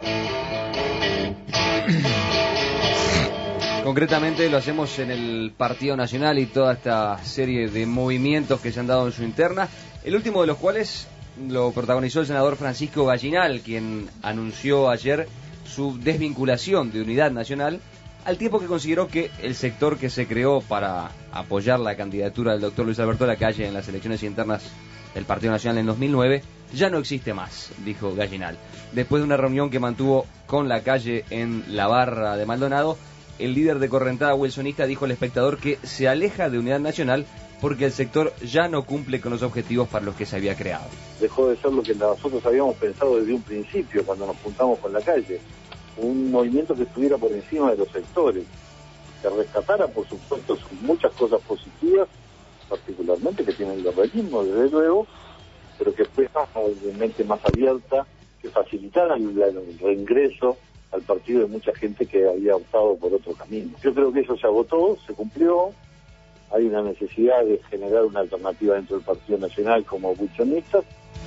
Concretamente lo hacemos en el Partido Nacional y toda esta serie de movimientos que se han dado en su interna, el último de los cuales lo protagonizó el senador Francisco Gallinal, quien anunció ayer su desvinculación de Unidad Nacional, al tiempo que consideró que el sector que se creó para apoyar la candidatura del doctor Luis Alberto Lacalle en las elecciones internas del Partido Nacional en 2009 ya no existe más, dijo Gallinal. Después de una reunión que mantuvo con Lacalle en la barra de Maldonado, el líder de correntada wilsonista dijo al espectador que se aleja de Unidad Nacional porque el sector ya no cumple con los objetivos para los que se había creado. Dejó de ser lo que nosotros habíamos pensado desde un principio cuando nos juntamos con Lacalle, un movimiento que estuviera por encima de los sectores, que rescatara, por supuesto, muchas cosas positivas, particularmente que tiene el liberalismo, desde luego, pero que fuera de mente más abierta, que facilitara el reingreso al partido de mucha gente que había optado por otro camino. Yo creo que eso se agotó, se cumplió, hay una necesidad de generar una alternativa dentro del Partido Nacional como wilsonistas.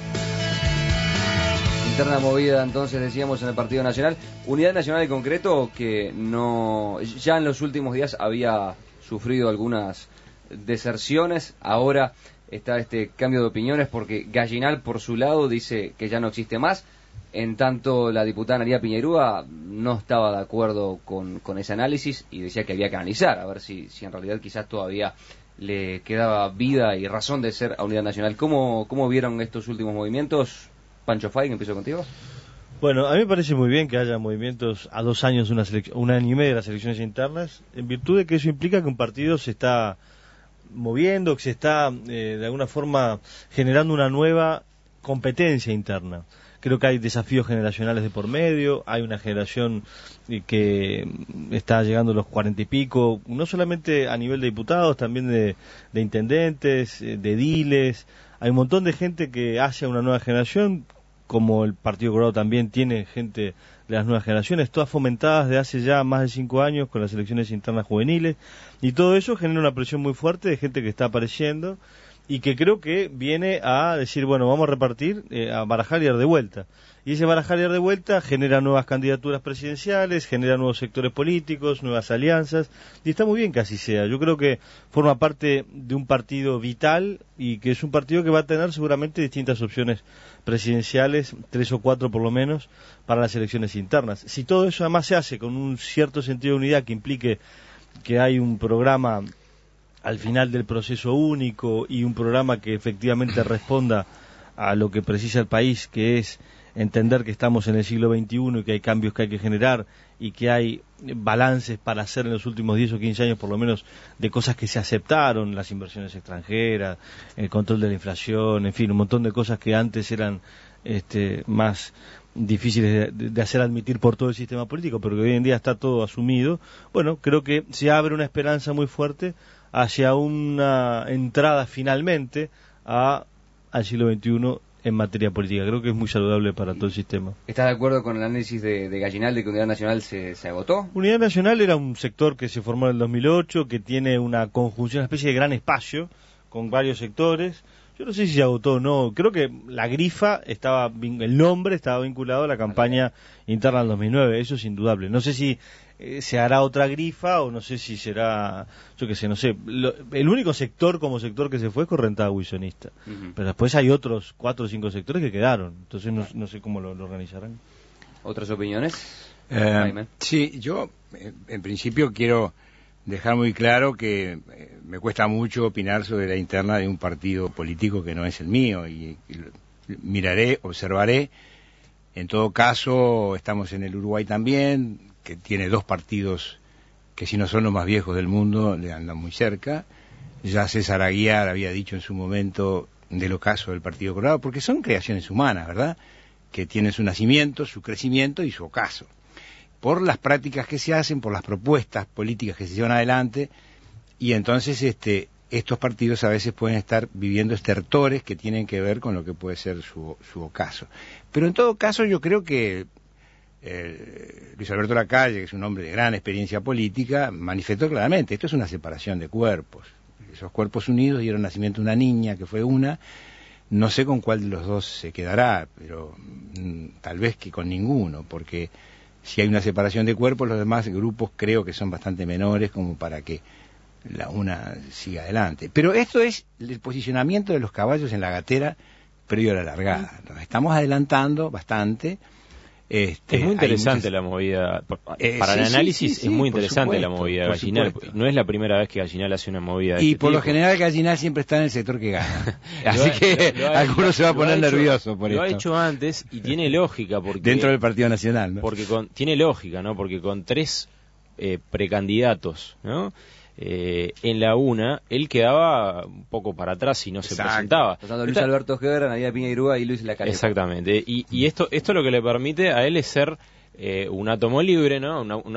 Interna movida, entonces, decíamos, en el Partido Nacional. Unidad Nacional en concreto, que no ya en los últimos días había sufrido algunas deserciones, ahora está este cambio de opiniones porque Gallinal, por su lado, dice que ya no existe más. En tanto, la diputada Analía Piñeirúa no estaba de acuerdo con ese análisis y decía que había que analizar, a ver si en realidad quizás todavía le quedaba vida y razón de ser a Unidad Nacional. ¿Cómo vieron estos últimos movimientos? Pancho Fay, que empiezo contigo. Bueno, a mí me parece muy bien que haya movimientos a 2 años, un año y medio de las elecciones internas, en virtud de que eso implica que un partido se está moviendo, que se está de alguna forma generando una nueva competencia interna. Creo que hay desafíos generacionales de por medio, hay una generación que está llegando a los 40 y pico, no solamente a nivel de diputados, también de intendentes, de ediles. Hay un montón de gente que hace una nueva generación, como el Partido Colorado también tiene gente de las nuevas generaciones, todas fomentadas de hace ya más de 5 años con las elecciones internas juveniles, y todo eso genera una presión muy fuerte de gente que está apareciendo y que creo que viene a decir, bueno, vamos a repartir, a barajar y dar de vuelta. Y ese barajar y dar de vuelta genera nuevas candidaturas presidenciales, genera nuevos sectores políticos, nuevas alianzas, y está muy bien que así sea. Yo creo que forma parte de un partido vital y que es un partido que va a tener seguramente distintas opciones presidenciales, 3 o 4 por lo menos, para las elecciones internas. Si todo eso además se hace con un cierto sentido de unidad que implique que hay un programa al final del proceso único y un programa que efectivamente responda a lo que precisa el país, que es entender que estamos en el siglo XXI y que hay cambios que hay que generar y que hay balances para hacer en los últimos 10 o 15 años por lo menos de cosas que se aceptaron, las inversiones extranjeras, el control de la inflación, en fin, un montón de cosas que antes eran más difíciles de hacer admitir por todo el sistema político, pero que hoy en día está todo asumido. Bueno, creo que se abre una esperanza muy fuerte hacia una entrada finalmente al siglo XXI en materia política. Creo que es muy saludable para todo el sistema. ¿Estás de acuerdo con el análisis de Gallinal de que Unidad Nacional se agotó? Unidad Nacional era un sector que se formó en el 2008, que tiene una conjunción, una especie de gran espacio con varios sectores. Yo no sé si se agotó o no. Creo que la grifa el nombre estaba vinculado a la campaña interna del 2009. Eso es indudable. No sé si se hará otra grifa o no sé si será, yo qué sé, no sé. El único sector como sector que se fue es correntada wilsonista. Pero después hay otros 4 o 5 sectores que quedaron. Entonces no sé cómo lo organizarán. ¿Otras opiniones? Sí, yo en principio quiero dejar muy claro que me cuesta mucho opinar sobre la interna de un partido político que no es el mío y miraré, observaré. En todo caso, estamos en el Uruguay también, que tiene 2 partidos que si no son los más viejos del mundo, le andan muy cerca. Ya César Aguiar había dicho en su momento del ocaso del Partido Colorado, porque son creaciones humanas, ¿verdad?, que tienen su nacimiento, su crecimiento y su ocaso. Por las prácticas que se hacen, por las propuestas políticas que se llevan adelante, y entonces estos partidos a veces pueden estar viviendo estertores que tienen que ver con lo que puede ser su ocaso. Pero en todo caso yo creo que Luis Alberto Lacalle, que es un hombre de gran experiencia política, manifestó claramente, esto es una separación de cuerpos. Esos cuerpos unidos dieron nacimiento a una niña, que fue una, No sé con cuál de los dos se quedará, pero tal vez que con ninguno, porque si hay una separación de cuerpos, los demás grupos creo que son bastante menores como para que la una siga adelante. Pero esto es el posicionamiento de los caballos en la gatera previo a la largada. Nos estamos adelantando bastante. Es muy interesante la movida, para el análisis es muy interesante la movida de Gallinal. No es la primera vez que Gallinal hace una movida de y este por tipo. lo general Gallinal siempre está en el sector que gana. Así que alguno se va a poner nervioso por esto. Lo ha hecho antes y tiene lógica. Porque dentro del Partido Nacional, ¿no? Porque tiene lógica, ¿no? Porque con 3 precandidatos, ¿no? En la UNA, él quedaba un poco para atrás y no se presentaba. Pasando Luis Alberto Heber, Nadia Piñeirúa y Luis Lacalle. Exactamente. Y esto lo que le permite a él es ser un átomo libre, ¿no? Un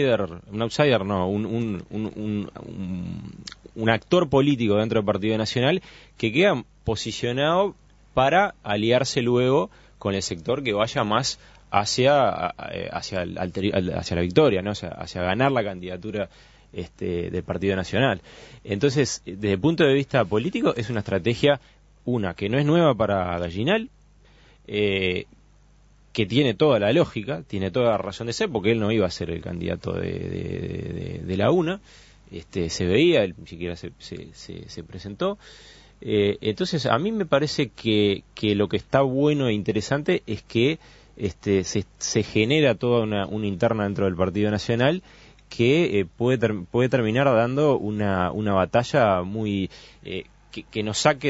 actor político dentro del Partido Nacional que queda posicionado para aliarse luego con el sector que vaya más hacia la victoria, ¿no? Hacia ganar la candidatura del Partido Nacional. Entonces, desde el punto de vista político, es una estrategia, que no es nueva para Gallinal, que tiene toda la lógica, tiene toda la razón de ser, porque él no iba a ser el candidato de la UNA, se veía, él ni siquiera se presentó. Entonces, a mí me parece que lo que está bueno e interesante es que se genera toda una interna dentro del Partido Nacional que puede terminar dando una batalla muy que nos saque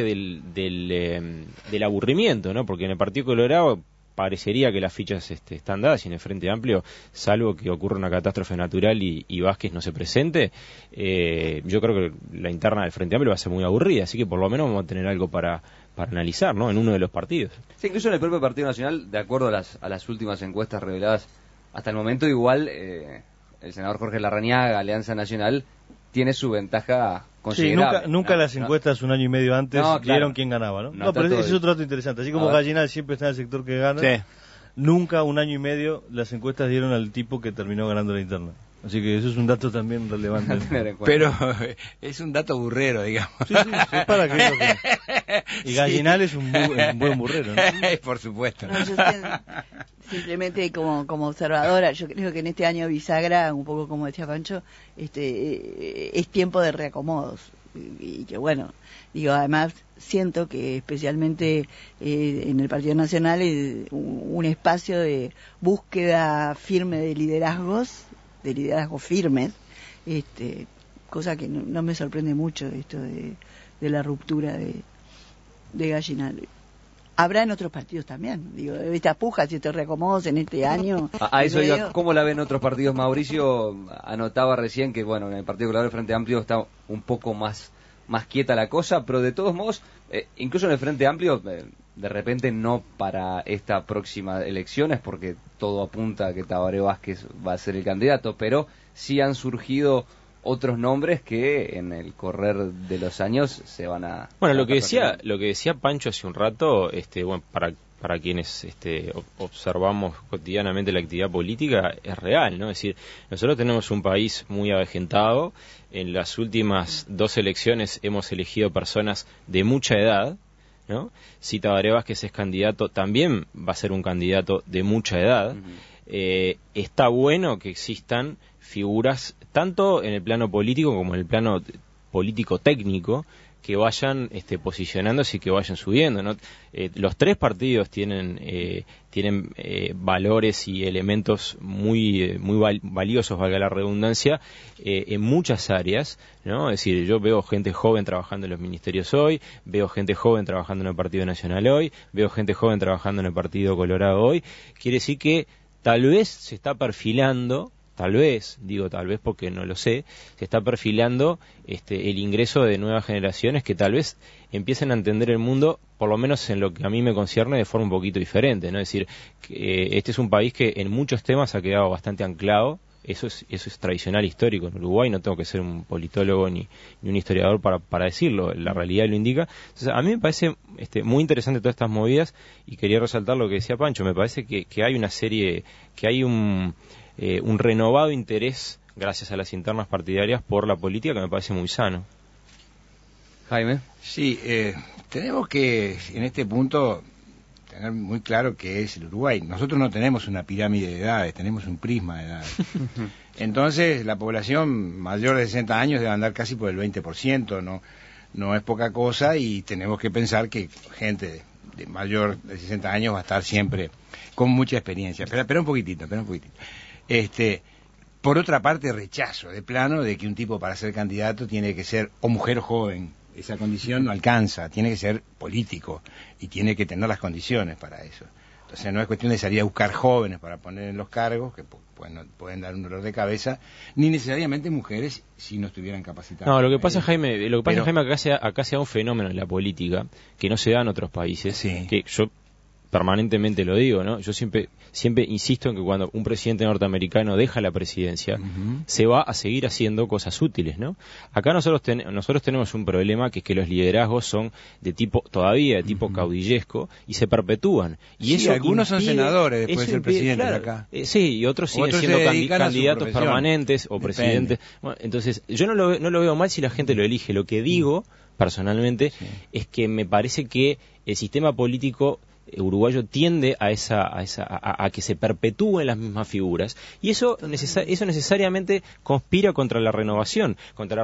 del aburrimiento, ¿no? Porque en el Partido Colorado parecería que las fichas están dadas y en el Frente Amplio, salvo que ocurra una catástrofe natural y Vázquez no se presente, yo creo que la interna del Frente Amplio va a ser muy aburrida, así que por lo menos vamos a tener algo para analizar, ¿no? En uno de los partidos. Sí, incluso en el propio Partido Nacional, de acuerdo a las últimas encuestas reveladas hasta el momento, igual el senador Jorge Larrañaga, Alianza Nacional, tiene su ventaja considerable. Sí, nunca las encuestas un año y medio antes dieron quién ganaba, ¿no? Pero ese es otro dato interesante. Así como Gallinal siempre está en el sector que gana, nunca un año y medio las encuestas dieron al tipo que terminó ganando la interna. Así que eso es un dato también relevante. Pero es un dato burrero, digamos. Sí, es para que... Y Gallinal es un buen burrero, ¿no? Por supuesto. No, yo simplemente como observadora, yo creo que en este año bisagra, un poco como decía Pancho, es tiempo de reacomodos. Y que bueno, además siento que especialmente en el Partido Nacional un espacio de búsqueda firme de liderazgos firmes, cosa que no me sorprende mucho esto de la ruptura de Gallinal. Habrá en otros partidos también, estas pujas y estos reacomodos en este año. A eso iba, ¿cómo la ven otros partidos? Mauricio anotaba recién que, bueno, en el Partido Colorado, el Frente Amplio está un poco más quieta la cosa, pero de todos modos, incluso en el Frente Amplio, de repente no para esta próxima elecciones, porque todo apunta a que Tabaré Vázquez va a ser el candidato, pero sí han surgido otros nombres que en el correr de los años se van a... Bueno, lo que decía Pancho hace un rato, bueno, para quienes observamos cotidianamente la actividad política, es real, ¿no? Es decir, nosotros tenemos un país muy avejentado. En las últimas 2 elecciones hemos elegido personas de mucha edad, ¿no? Si Tabaré Vázquez es candidato, también va a ser un candidato de mucha edad. Está bueno que existan figuras tanto en el plano político como en el plano político técnico que vayan posicionándose y que vayan subiendo, ¿no? Los 3 partidos tienen valores y elementos muy valiosos, valga la redundancia, en muchas áreas, ¿no? Es decir, yo veo gente joven trabajando en los ministerios hoy, veo gente joven trabajando en el Partido Nacional hoy, veo gente joven trabajando en el Partido Colorado hoy. Quiere decir que tal vez se está perfilando, tal vez porque no lo sé, se está perfilando el ingreso de nuevas generaciones que tal vez empiecen a entender el mundo, por lo menos en lo que a mí me concierne, de forma un poquito diferente, ¿no? Es decir, que este es un país que en muchos temas ha quedado bastante anclado. Eso es tradicional histórico en Uruguay, no tengo que ser un politólogo ni un historiador para decirlo, la realidad lo indica. Entonces, a mí me parece muy interesante todas estas movidas, y quería resaltar lo que decía Pancho. Me parece que hay una serie, que hay un renovado interés, gracias a las internas partidarias, por la política, que me parece muy sano. Jaime. Sí, tenemos que en este punto tener muy claro que es el Uruguay. Nosotros no tenemos una pirámide de edades, tenemos un prisma de edades. Entonces, la población mayor de 60 años debe andar casi por el 20%, no es poca cosa, y tenemos que pensar que gente de mayor de 60 años va a estar siempre con mucha experiencia. Espera un poquitito. Por otra parte, rechazo de plano de que un tipo para ser candidato tiene que ser o mujer o joven. Esa condición no alcanza, tiene que ser político y tiene que tener las condiciones para eso. Entonces no es cuestión de salir a buscar jóvenes para poner en los cargos, que pueden dar un dolor de cabeza, ni necesariamente mujeres si no estuvieran capacitadas. No, lo que pasa, Jaime, acá se da un fenómeno en la política que no se da en otros países, sí. Que yo permanentemente lo digo, ¿no? Yo siempre insisto en que cuando un presidente norteamericano deja la presidencia, se va a seguir haciendo cosas útiles, ¿no? Acá nosotros tenemos un problema, que es que los liderazgos son de tipo caudillesco y se perpetúan. Y sí, eso algunos son senadores después de ser presidentes acá. Sí, y otros siguen siendo candidatos permanentes o presidentes. Bueno, entonces, yo no lo veo mal si la gente lo elige. Lo que digo, personalmente, es que me parece que el sistema político uruguayo tiende a que se perpetúen las mismas figuras, y eso necesariamente conspira contra la renovación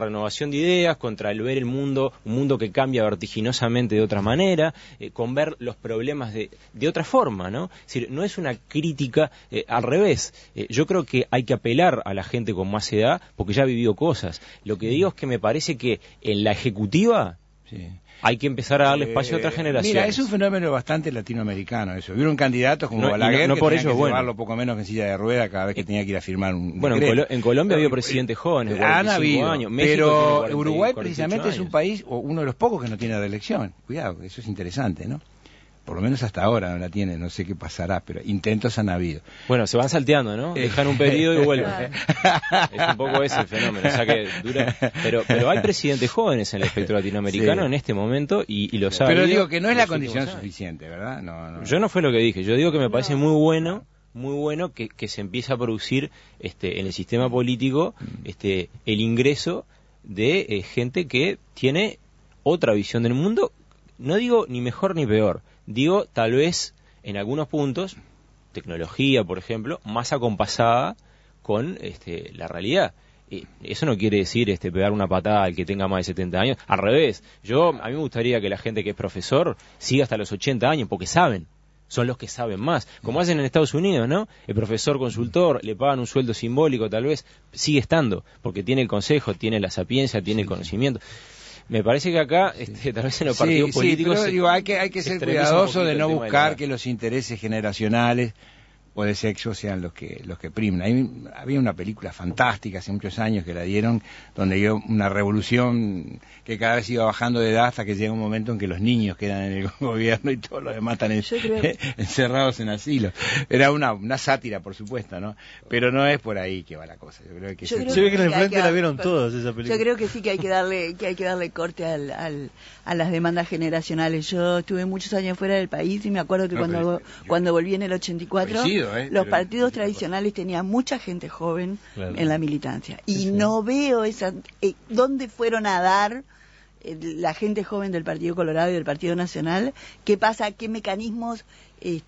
de ideas, contra el ver un mundo que cambia vertiginosamente de otra manera, con ver los problemas de otra forma, ¿no? Es decir, no es una crítica, al revés. Yo creo que hay que apelar a la gente con más edad porque ya ha vivido cosas. Lo que digo es que me parece que en la ejecutiva hay que empezar a darle espacio a otras generaciones. Mira, es un fenómeno bastante latinoamericano eso. Hubieron candidatos como Balaguer que tenían que llevarlo poco menos que en silla de rueda cada vez que tenía que ir a firmar un decreto. En Colombia había presidentes jóvenes, han habido años. Pero Uruguay precisamente es un país, o uno de los pocos que no tiene reelección. Cuidado, eso es interesante, ¿no? Por lo menos hasta ahora no la tiene, no sé qué pasará, pero intentos han habido. Bueno, se van salteando, ¿no? Dejan un periodo y vuelven. Es un poco ese el fenómeno, o sea que dura. Pero hay presidentes jóvenes en el espectro latinoamericano en este momento y lo saben. Pero digo que no es la condición suficiente, ¿verdad? No. Yo no fue lo que dije, yo digo que me parece muy bueno que se empiece a producir en el sistema político el ingreso de gente que tiene otra visión del mundo, no digo ni mejor ni peor. Digo, tal vez, en algunos puntos, tecnología, por ejemplo, más acompasada con la realidad. Eso no quiere decir pegar una patada al que tenga más de 70 años. Al revés, a mí me gustaría que la gente que es profesor siga hasta los 80 años, porque son los que saben más. Como hacen en Estados Unidos, ¿no? El profesor consultor, le pagan un sueldo simbólico, tal vez, sigue estando, porque tiene el consejo, tiene la sapiencia, tiene el conocimiento. Me parece que acá, tal vez en los partidos políticos... Pero digo, hay que ser cuidadoso de no buscar que los intereses generacionales o de sexo sean los que priman. Había una película fantástica hace muchos años que la dieron, donde dio una revolución que cada vez iba bajando de edad hasta que llega un momento en que los niños quedan en el gobierno y todos los demás están encerrados en asilo. Era una sátira, por supuesto, ¿no? Pero no es por ahí que va la cosa. Yo creo que se ve que en el frente la vieron todos esa película. Yo creo que sí que hay que darle corte a las demandas generacionales. Yo estuve muchos años fuera del país y me acuerdo que cuando volví en el 84, los partidos tradicionales tenían mucha gente joven en la militancia. Y no veo dónde fueron a dar la gente joven del Partido Colorado y del Partido Nacional. ¿Qué pasa? ¿Qué mecanismos y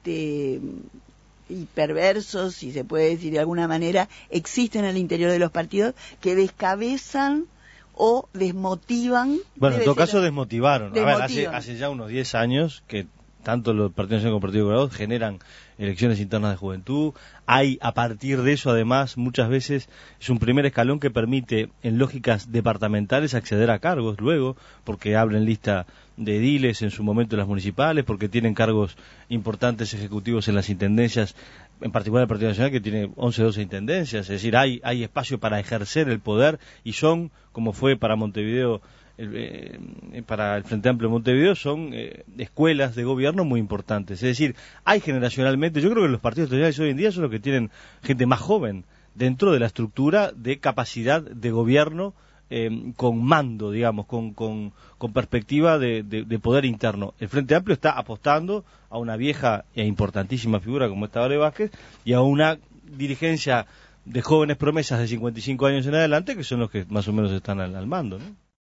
perversos, si se puede decir de alguna manera, existen al interior de los partidos que descabezan o desmotivan? Bueno, en todo caso desmotivaron. A ver, hace ya unos 10 años que tanto los partidos nacionales como el Partido Colorado generan elecciones internas de juventud. Hay, a partir de eso, además, muchas veces es un primer escalón que permite, en lógicas departamentales, acceder a cargos luego, porque abren lista de ediles en su momento en las municipales, porque tienen cargos importantes ejecutivos en las intendencias, en particular el Partido Nacional, que tiene 11 o 12 intendencias. Es decir, hay espacio para ejercer el poder, y son, como fue para Montevideo, para el Frente Amplio de Montevideo, son escuelas de gobierno muy importantes. Es decir, hay generacionalmente, yo creo que los partidos tradicionales hoy en día son los que tienen gente más joven dentro de la estructura de capacidad de gobierno, con mando, digamos, con perspectiva de poder interno. El Frente Amplio está apostando a una vieja e importantísima figura como esta Tabaré Vázquez y a una dirigencia de jóvenes promesas de 55 años en adelante, que son los que más o menos están al mando, ¿no?